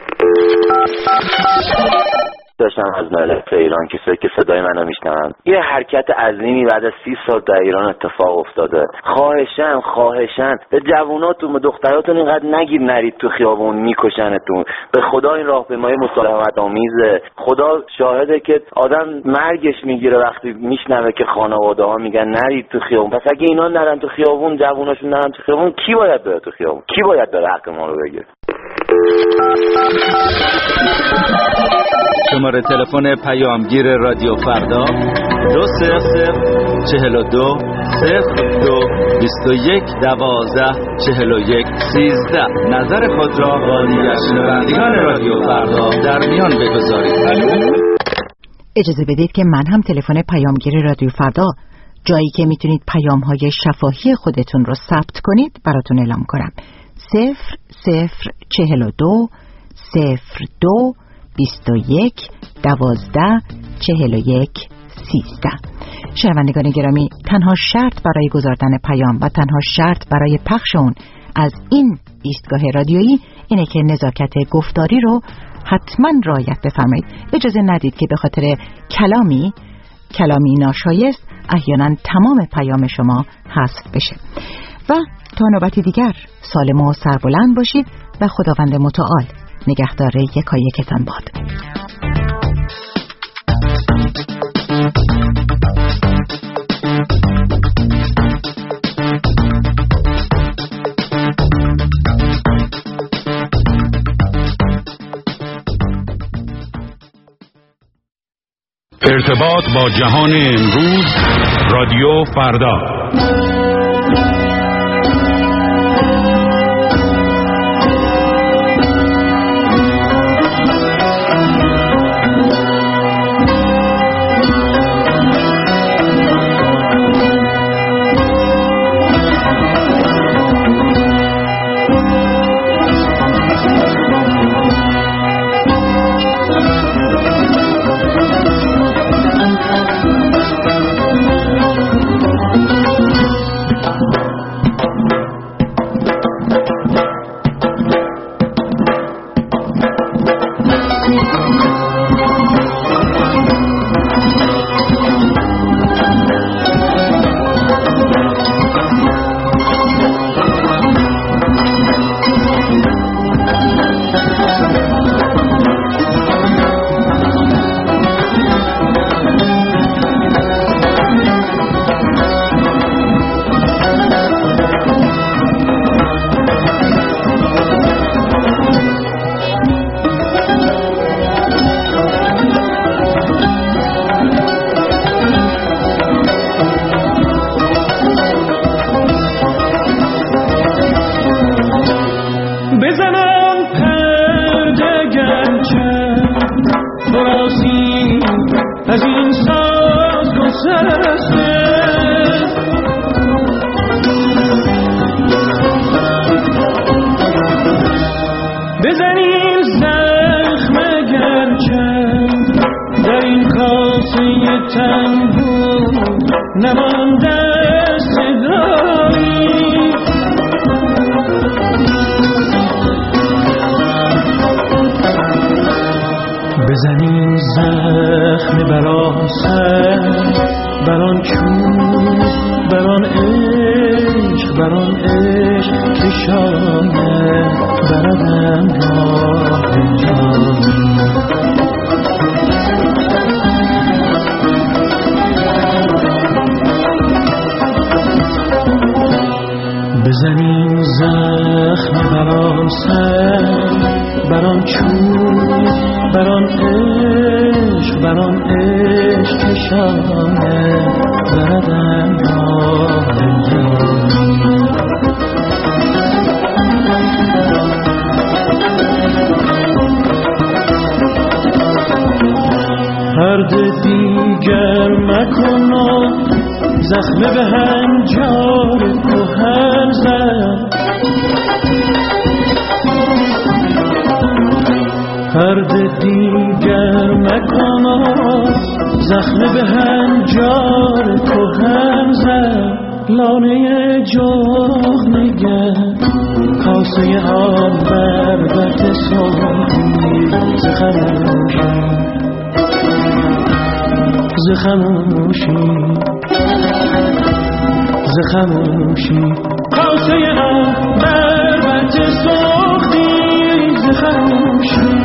داشتم از ملت ایران کسایی که صدای منو میشنون، یه حرکت عظیمی بعد از 30 سال در ایران اتفاق افتاده. خواهشن به جواناتون، به دختراتون اینقدر نگیر نرید تو خیابون میکشنتون. به خدا این راهپیمایی مصالحت آمیزه. خدا شاهده که آدم مرگش میگیره وقتی میشنوه که خانواده ها میگن نرید تو خیابون. پس اگه اینا نرن تو خیابون، جواناشون نرن تو خیابون، کی باید بره تو خیابون؟ کی باید بره حق ما رو بگیره؟ شماره تلفن پیامگیر رادیو فردا 204202 02 21 12 41 13. نظر خود را با دیگر شنوندگان رادیو فردا در میان بگذارید. اجازه بدید که من هم تلفن پیامگیر رادیو فردا، جایی که میتونید پیام‌های شفاهی خودتون رو ثبت کنید، براتون اعلام کنم. 0042 02 21 12 41 13. شنوندگان گرامی، تنها شرط برای گذاردن پیام و تنها شرط برای پخش اون از این ایستگاه رادیویی اینه که نزاکت گفتاری رو حتما رعایت بفرمایید. اجازه ندید که به خاطر کلامی ناشایست احیانا تمام پیام شما حذف بشه. و تا نوبتی دیگر سالم و سربلند باشید و خداوند متعال نگهدار یکایکتان باد. ارتباط با جهان امروز، رادیو فردا. نشانه بردم هرد دیگر مکن و زخم به هنجار کهن زد هرد دیگر مکن و زخم به هنجار کهن زد لانه جغ نگر کاسه آن بربت صافی زخموشی کاسه آن بربت صافی زخموشی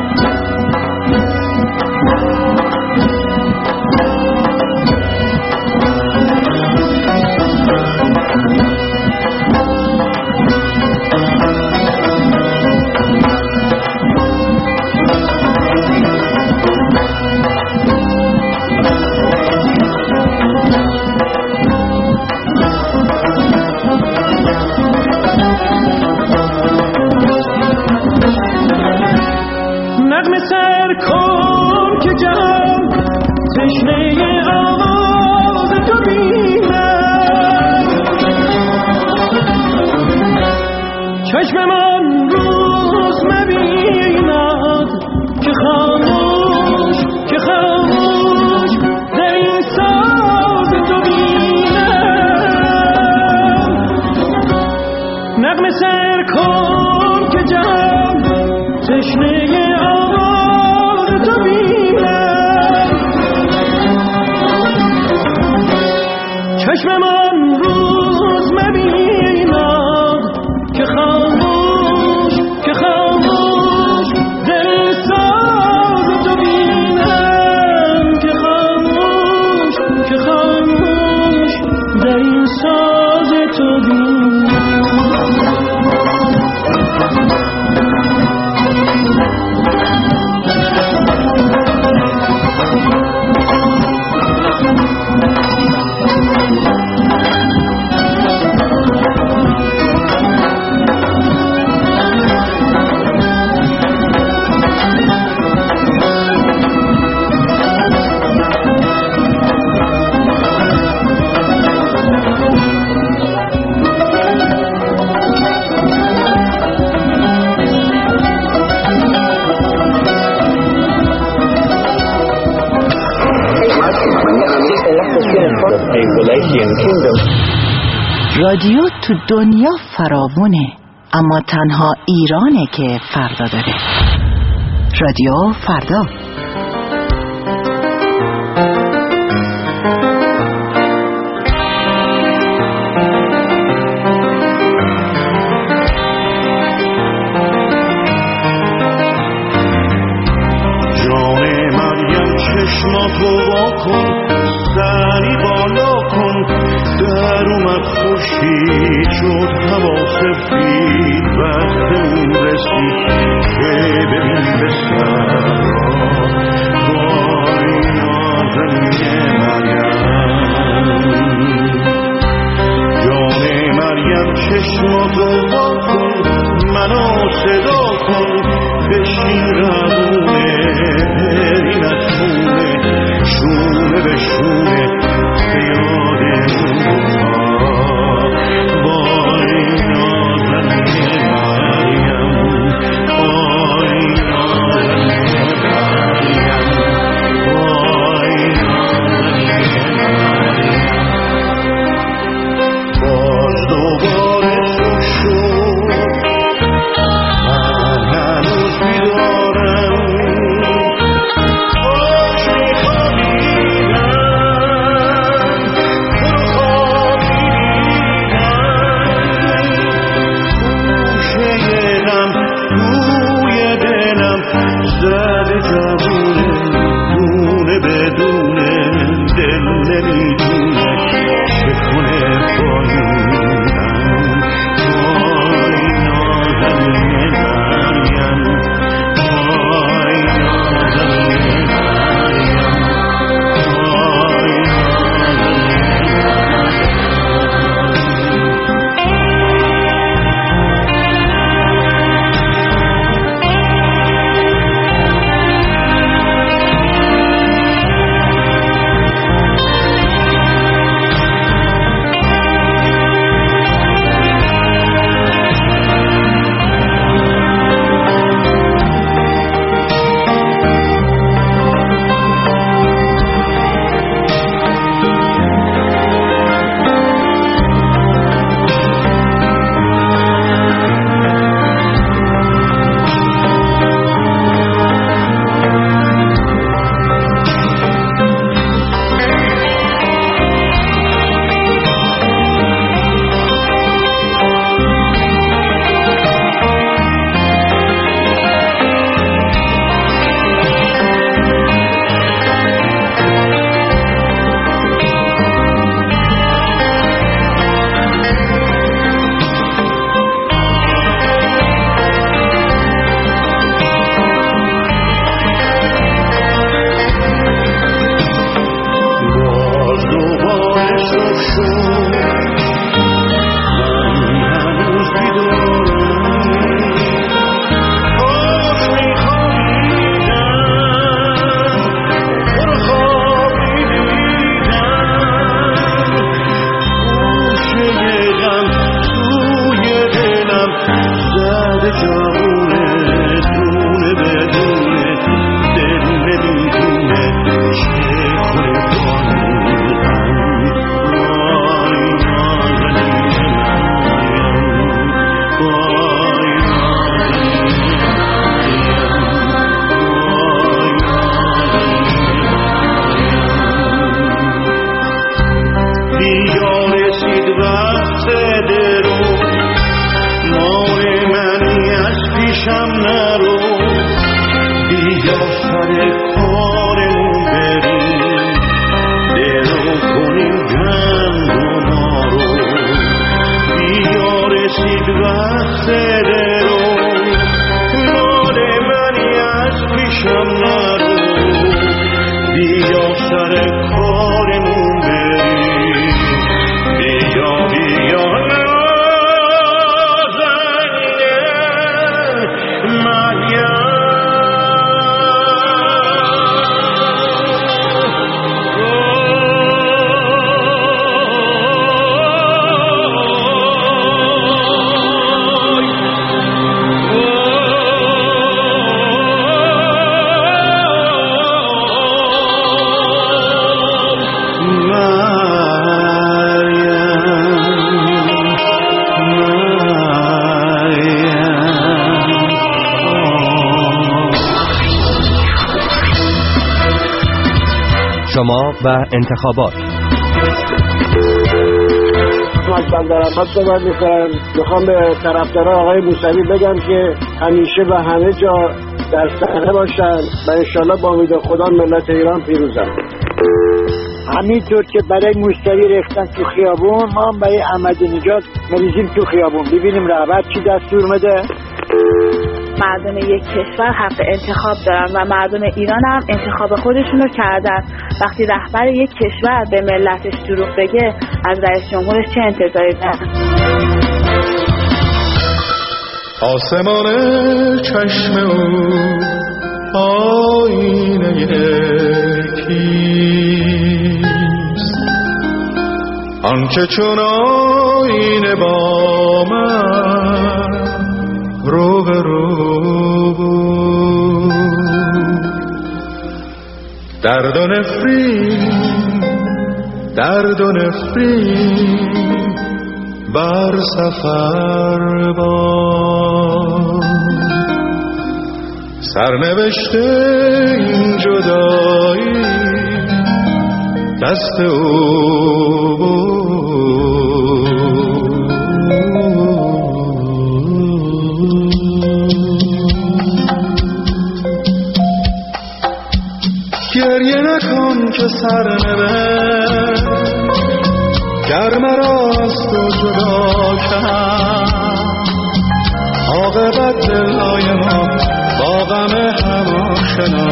رادیو تو دنیا فراوونه، اما تنها ایرانه که فردا داره. رادیو فردا. جان مریم چشماتو واکن، سری بالا کن، در اومد خورشید شد هوا سفید، وقتمون رسید که ببین به سر وای نازنین مریم. جان مریم چشماتو واکن، منو صدا کن، بشین ربونه برین از خونه، شونه به شونه به یاد جوونه دونه بدونه دل نمیدونه چه کنه شما و انتخابات. از بندرعباس صحبت می‌کنم. میخوام به طرفداران آقای موسوی بگم که همیشه و همه جا در صحنه باشن و انشالله با امید خدا ملت ایران پیروزن. همینطور که برای موسوی ریختن تو خیابون، ما هم برای احمدی نژاد میریزیم تو خیابون، ببینیم رهبر چی دستور میده. مردم یک کشور حق انتخاب دارن و مردم ایران هم انتخاب خودشونو کردن. وقتی رهبر یک کشور به ملتش دروغ بگه، از رئیس جمهورش چه انتظاری دارن؟ آسمان چشم او آینه کیست، آنکه چون آینه با من رو به رو درد و نفرین بر سفر با سرنوشته این جدایی دست او گریه نکن که سرنوشت گر مرا از تو جدا کرد، عاقبت دلهای ما با غم هم آشنا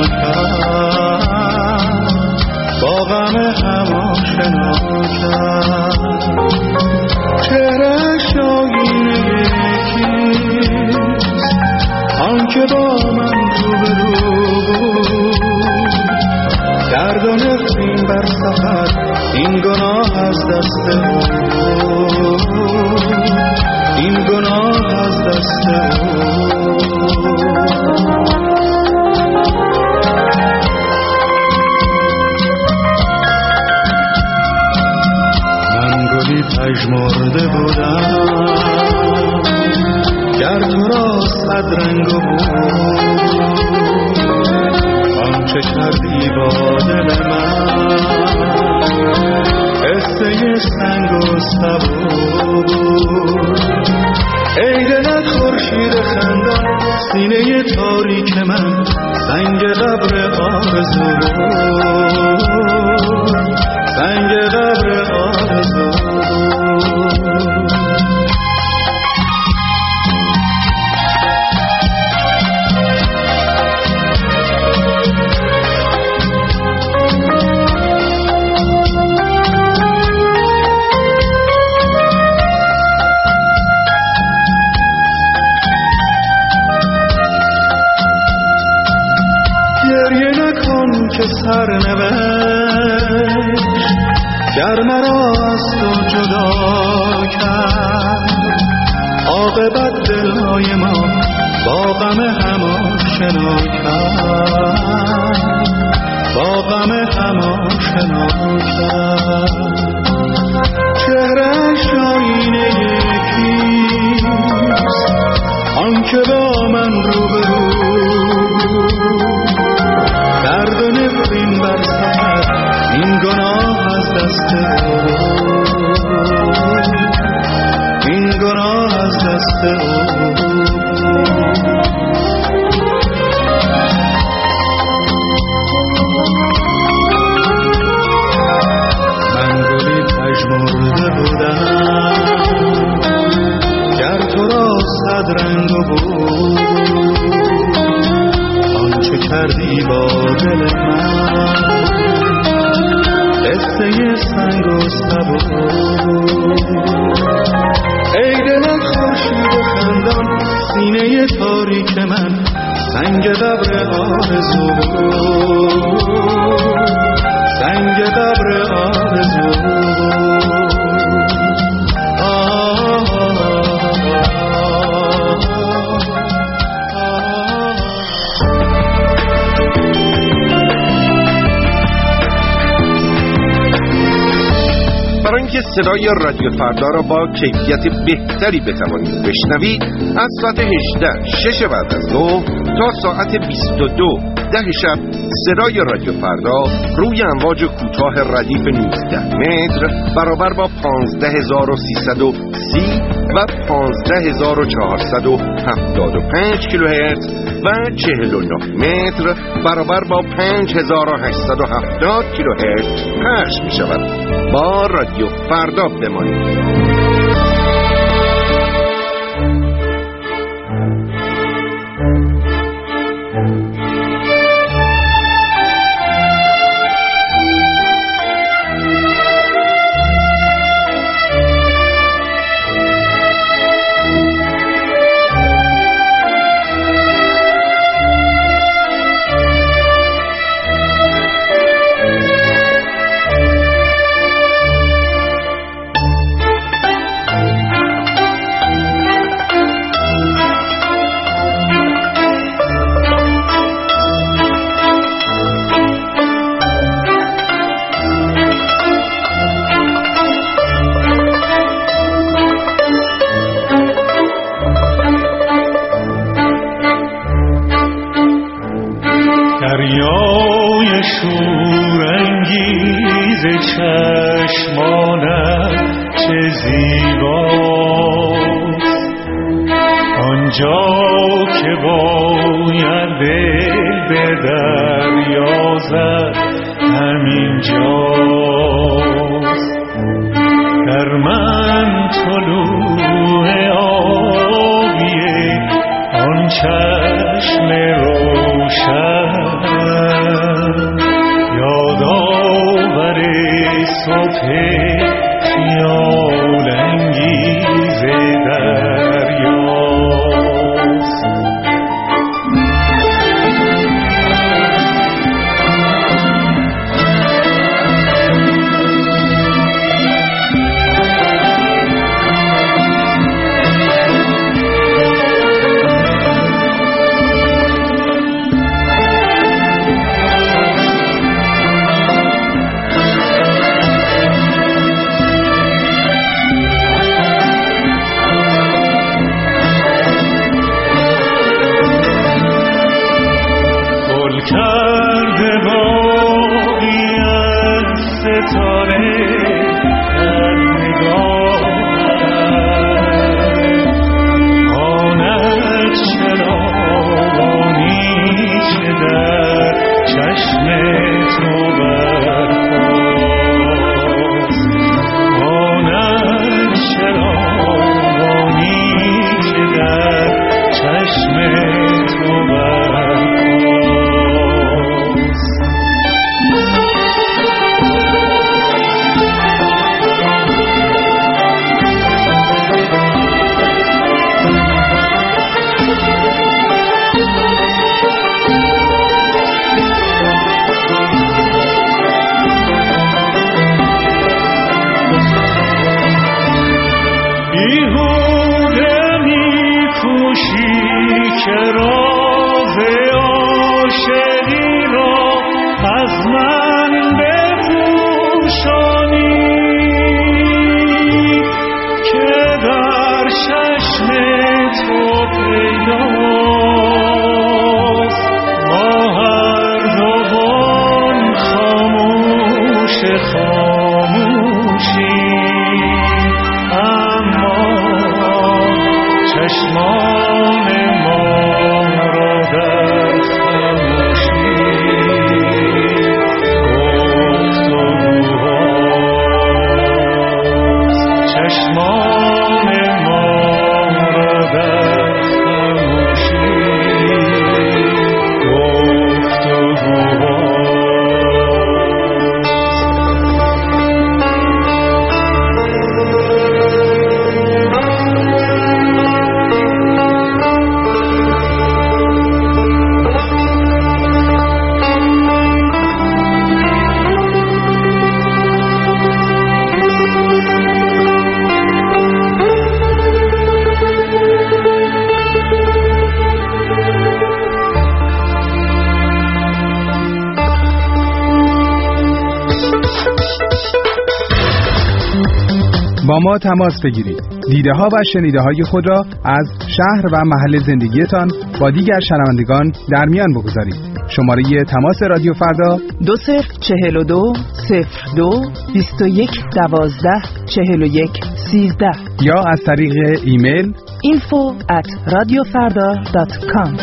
کرد، با غم هم آشنا کرد. چهره‌اش آیینه یکیست، آنکه با من روبرو بود. درد و نفرین بر سفر این گناه از دست او، این گناه از دست او. من گلی پژمرده بودم گر تو را صد رنگ بود، آنچه کردی با دل من قصه سنگ و سبو. ای دلت خورشید خندان، سینه تاریک من سنگ قبر آرزو، سنگ قبر آرزو. که سرنوشت گر مرا از تو جدا کرد، عاقبت دلهای ما غم هم آشنا کرد، با غم هم آشنا کرد. چهره‌اش آینه یکیست، آن که با من روبرو، درد و نفرین بر سر این گناه از دست او، این گناه از دست او. من گلی پژمرده بودم، گر تو را صد رنگ بود، آنچه کردی با دل من قصه سنگ و سبود. ای دل خورشید خندان، سینه تاریک من سنگ قبر آرزو بود، سنگ قبر آرزو بود. برای اینکه صدای رادیو فردا را با کیفیت بهتری بتوانید بشنوید، از ساعت 18 6 بعد از ظهر تا ساعت 22 10 شب صدای رادیو فردا روی امواج کوتاه ردیف 19 متر برابر با 15330 و 15475 کیلوهرتز و 49 متر برابر با 5870 کیلوهرتز پخش می شود. با رادیو فردا بمانید. دریای شورانگیز چشمانت چه زیباست، آنجا که باید دل به دریا زد همینجاست. در من طلوع آبیه آن چشم روشن، یادآور صبح خیال انگیز دریاست. بپوشی که راز عاشقی را از من بپوشانی که در چشم تو پیداست ما هر دوان خاموش خاموشی اما چشمان ما را در خاموشی گفتگوهاست چشمان ما را در خاموشی گفتگوهاست. با ما تماس بگیرید. دیده ها و شنیده های خود را از شهر و محل زندگیتان با دیگر شنوندگان در میان بگذارید. شماره تماس رادیو فردا 2042 02 21 12 41 13 یا از طریق ایمیل info@radiofarda.com.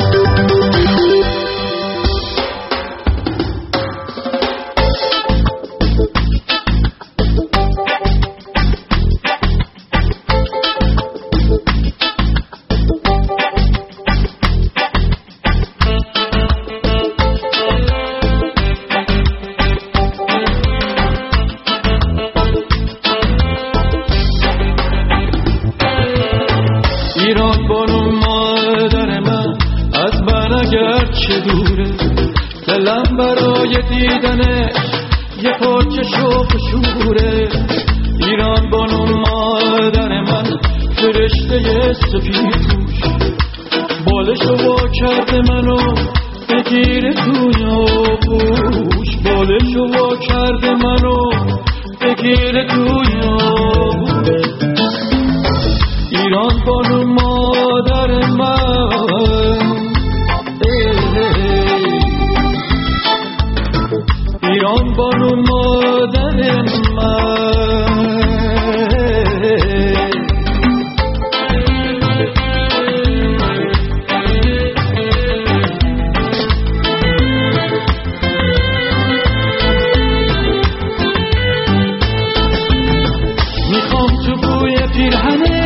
ایران بانو مادر من از من اگر چه دوره دلم برای دیدنش یه پاچه شوق شوره. ایران بانو مادر من فرشته سپید پوش بالشو وا کرده منو بگیره توی آغوش بالشو وا کرده منو بگیره توی آغوش. ایران بانو مادر من ایران بانو مادر من میخوام تو بوی پیرهنه